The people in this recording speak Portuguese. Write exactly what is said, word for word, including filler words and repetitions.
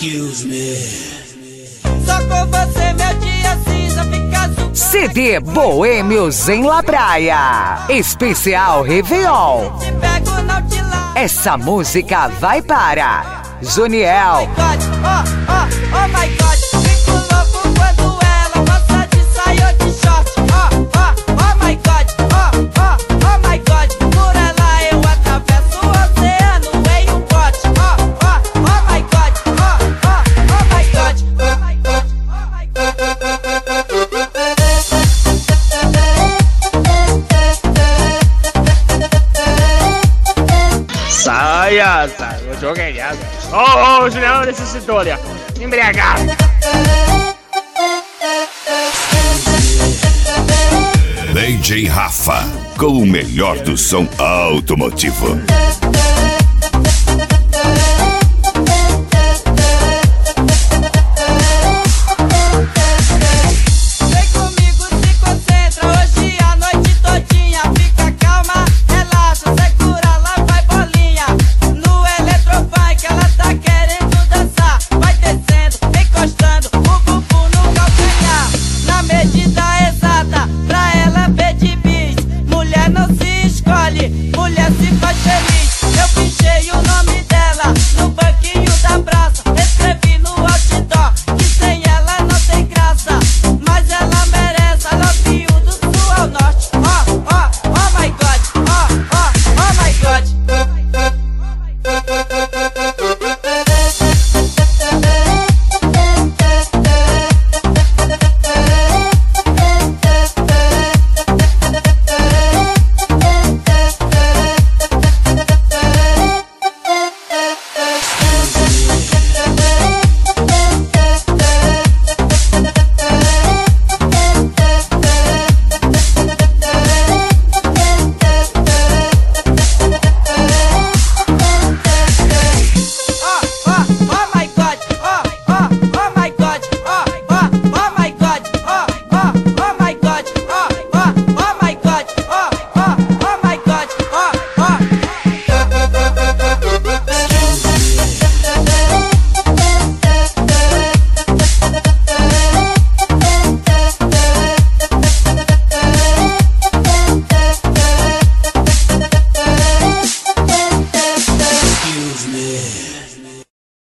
Excuse me. Só com você meu dia cinza fica azul. C D Boêmios em La Praia. Especial Réveillon. Te pego, não te largo. Essa música vai para Joniel. Oh my God, oh, oh, oh my God. Fico louco quando ela gosta de saia ou de short. Oh, oh, oh my God, oh, oh, oh my God. Por ela eu atravesso o oceano em um bote. Oh, oh, oh my God, oh, oh, oh my God, oh my God, oh my Saia, saia, eu joguei essa. Oh, oh, Julião necessitou ali, ó. Embriagado. D J Rafa, com o melhor do som automotivo.